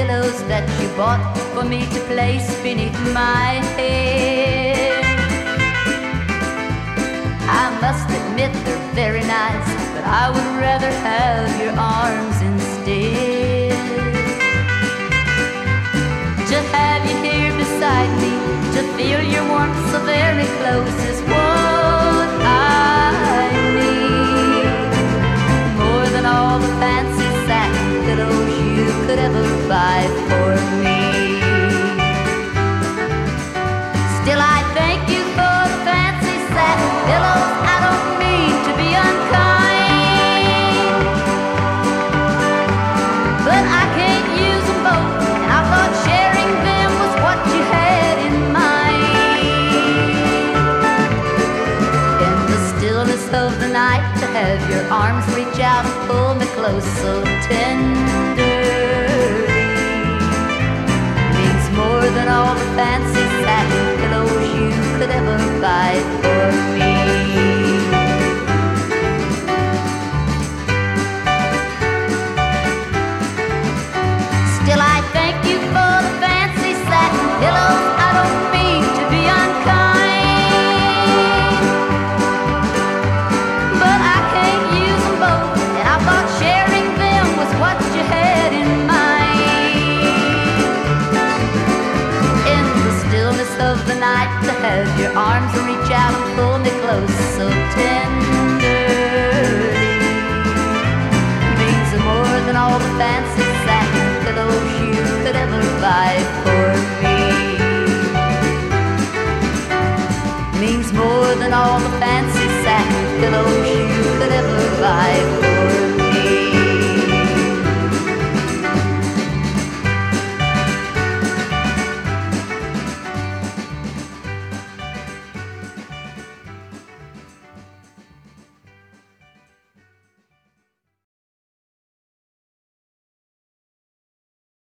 pillows that you bought for me to place beneath my head. I must admit they're very nice, but I would rather have your arms instead. To have you here beside me, to feel your warmth so very close is what I need. More than all the fancy satin pillows you could ever buy for me. Still I thank you for the fancy satin pillows. I don't mean to be unkind, but I can't use them both, and I thought sharing them was what you had in mind. In the stillness of the night, to have your arms reach out and pull me close so tenderly means more than all the fancy satin pillows you could ever buy for me. Still I thank you for the fancy satin pillows. I don't mean to be unkind, but I can't use them both, and I thought sharing them was what you had in mind. In the stillness of the night, to have your arms reach out and pull me close so tenderly means more than all the fancy satin pillows you could ever buy for me. Means more than all the fancy satin pillows you